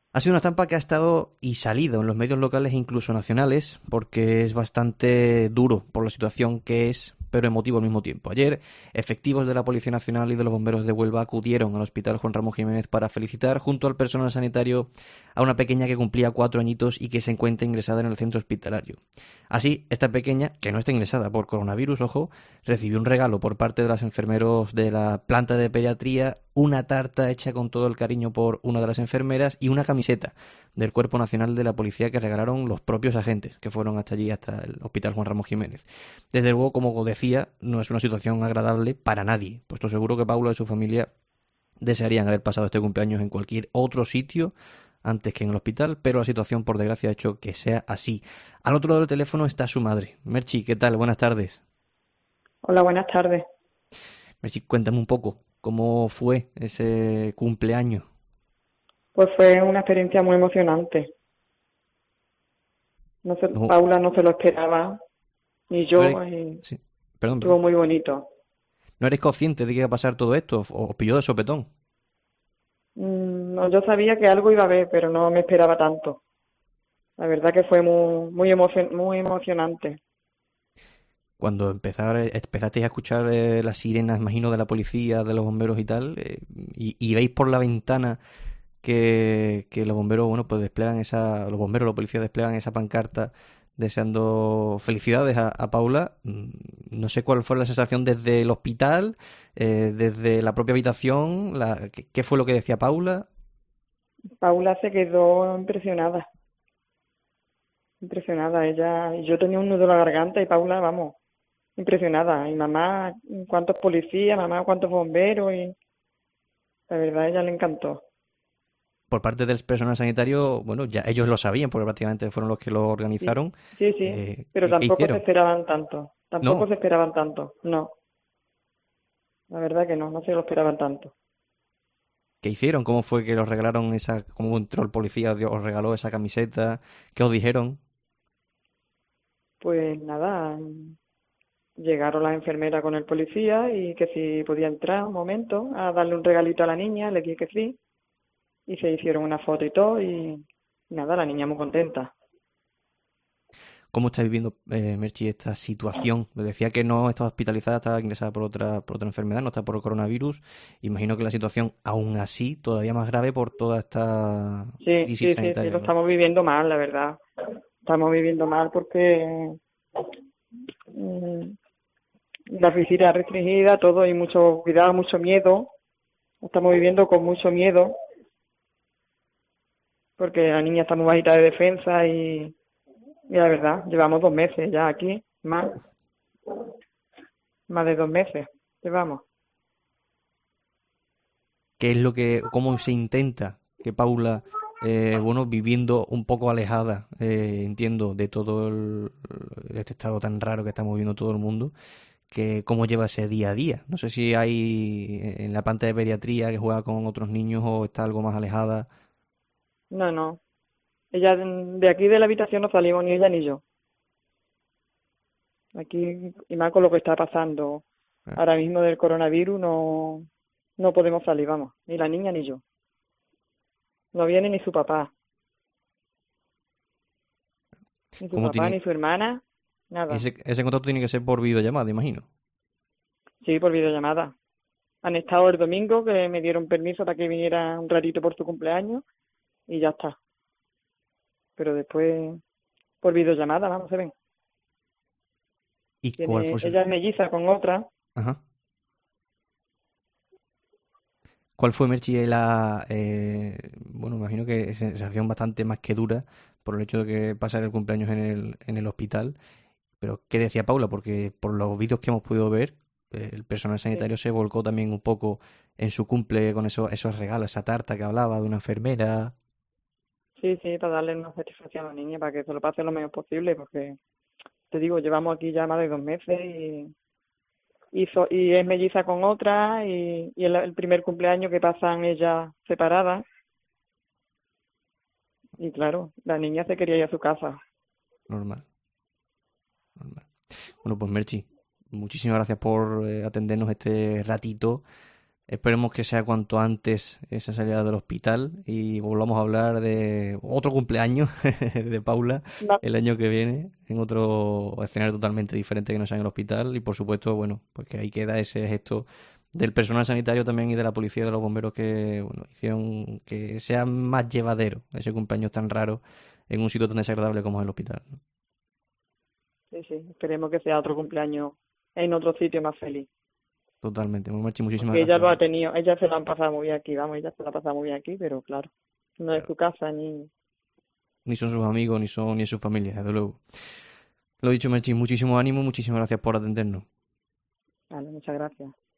Ha sido una estampa que ha estado y salido en los medios locales e incluso nacionales, porque es bastante duro por la situación que es, pero emotivo al mismo tiempo. Ayer, efectivos de la Policía Nacional y de los bomberos de Huelva acudieron al Hospital Juan Ramón Jiménez para felicitar junto al personal sanitario a una pequeña que cumplía 4 añitos y que se encuentra ingresada en el centro hospitalario. Así, esta pequeña, que no está ingresada por coronavirus, ojo, recibió un regalo por parte de los enfermeros de la planta de pediatría, una tarta hecha con todo el cariño por una de las enfermeras y una camiseta del Cuerpo Nacional de la Policía que regalaron los propios agentes que fueron hasta allí, hasta el Hospital Juan Ramón Jiménez. Desde luego, como decía, no es una situación agradable para nadie, puesto seguro que Paula y su familia desearían haber pasado este cumpleaños en cualquier otro sitio antes que en el hospital, pero la situación, por desgracia, ha hecho que sea así. Al otro lado del teléfono está su madre. Merchi, ¿qué tal? Buenas tardes. Hola, buenas tardes. Merchi, cuéntame un poco, ¿cómo fue ese cumpleaños? Pues fue una experiencia muy emocionante. No, Paula no se lo esperaba, ni no eres, yo, y sí, perdón, estuvo perdón. muy bonito. ¿No eres consciente de que iba a pasar todo esto? ¿O os pilló de sopetón? No, yo sabía que algo iba a haber, pero no me esperaba tanto. La verdad que fue muy emocionante. Cuando empezasteis a escuchar las sirenas, imagino, de la policía, de los bomberos y tal, y veis por la ventana que los bomberos, bueno, pues desplegan los bomberos, los policías desplegan esa pancarta deseando felicidades a Paula. No sé cuál fue la sensación desde el hospital, desde la propia habitación, qué fue lo que decía Paula. Paula se quedó impresionada, impresionada. Y yo tenía un nudo en la garganta y Paula, vamos, impresionada. Y mamá, cuántos policías, mamá, cuántos bomberos, y la verdad a ella le encantó. Por parte del personal sanitario, bueno, ya ellos lo sabían porque prácticamente fueron los que lo Sí, organizaron. sí, sí, pero ¿Qué tampoco se hicieron? esperaban tanto, tampoco No, se esperaban tanto, no, la verdad que no, no se lo esperaban tanto. ¿qué hicieron? ¿Cómo fue que los regalaron cómo entró el policía, os regaló esa camiseta? ¿Qué os dijeron? Pues nada, llegaron las enfermeras con el policía y que si podía entrar un momento a darle un regalito a la niña, le dije que sí, y se hicieron una foto y todo, y nada, la niña muy contenta. ¿Cómo está viviendo, Merchi, esta situación? Me decía que no estaba hospitalizada, estaba ingresada por otra enfermedad, no está por el coronavirus. Imagino que la situación, aún así, todavía más grave por toda esta Sí, crisis sí, sí, sí, sanitaria, lo ¿no? estamos viviendo mal, la verdad. Estamos viviendo mal porque mm, la visita restringida, todo y mucho cuidado, mucho miedo. Estamos viviendo con mucho miedo porque la niña está muy bajita de defensa y la verdad, llevamos 2 meses ya aquí, más de 2 meses llevamos. ¿Qué es cómo se intenta que Paula, bueno, viviendo un poco alejada, entiendo, de todo este estado tan raro que estamos viviendo todo el mundo, que cómo lleva ese día a día? No sé si hay en la planta de pediatría que juega con otros niños o está algo más alejada. No, no, ella de aquí de la habitación no salimos ni ella ni yo. Aquí, y más con lo que está pasando Eh, ahora mismo del coronavirus, no, no podemos salir, vamos, ni la niña ni yo. No viene ni su papá, ni su ¿Cómo papá, tiene, ni su hermana, nada. ese contacto tiene que ser por videollamada, imagino? Sí, por videollamada. Han estado el domingo, que me dieron permiso para que viniera un ratito por su cumpleaños, y ya está. Pero después, por videollamada, vamos, se ven. ¿Y cuál fue Ella es melliza con otra. Ajá. ¿Cuál fue, Merchi, bueno, me imagino que sensación bastante más que dura por el hecho de que pasar el cumpleaños en el hospital? Pero, ¿qué decía Paula? Porque por los vídeos que hemos podido ver, el personal Sí, sanitario se volcó también un poco en su cumple con esos regalos, esa tarta que hablaba de una enfermera. sí, sí, para darle una satisfacción a la niña, para que se lo pase lo mejor posible, porque te digo, llevamos aquí ya más de 2 meses y es melliza con otra y el primer cumpleaños que pasan ellas separadas y claro, la niña se quería ir a su casa. Normal, normal. Bueno, pues Merchi, muchísimas gracias por atendernos este ratito. Esperemos que sea cuanto antes esa salida del hospital y volvamos a hablar de otro cumpleaños de Paula Va- el año que viene, en otro escenario totalmente diferente que no sea en el hospital. Y por supuesto, bueno, pues que ahí queda ese gesto del personal sanitario también y de la policía y de los bomberos que, bueno, hicieron que sea más llevadero ese cumpleaños tan raro en un sitio tan desagradable como es el hospital, ¿no? Sí, sí, esperemos que sea otro cumpleaños en otro sitio más feliz. Totalmente. Bueno, Marchi, muchísimas Porque ella gracias. lo ha tenido, ella se lo han pasado muy bien aquí, vamos, ella se lo ha pasado muy bien aquí, pero claro, no es Claro. su casa ni... Ni son sus amigos, ni es su familia, desde luego. Lo dicho, Marchi, muchísimo ánimo, muchísimas gracias por atendernos. Vale, muchas gracias.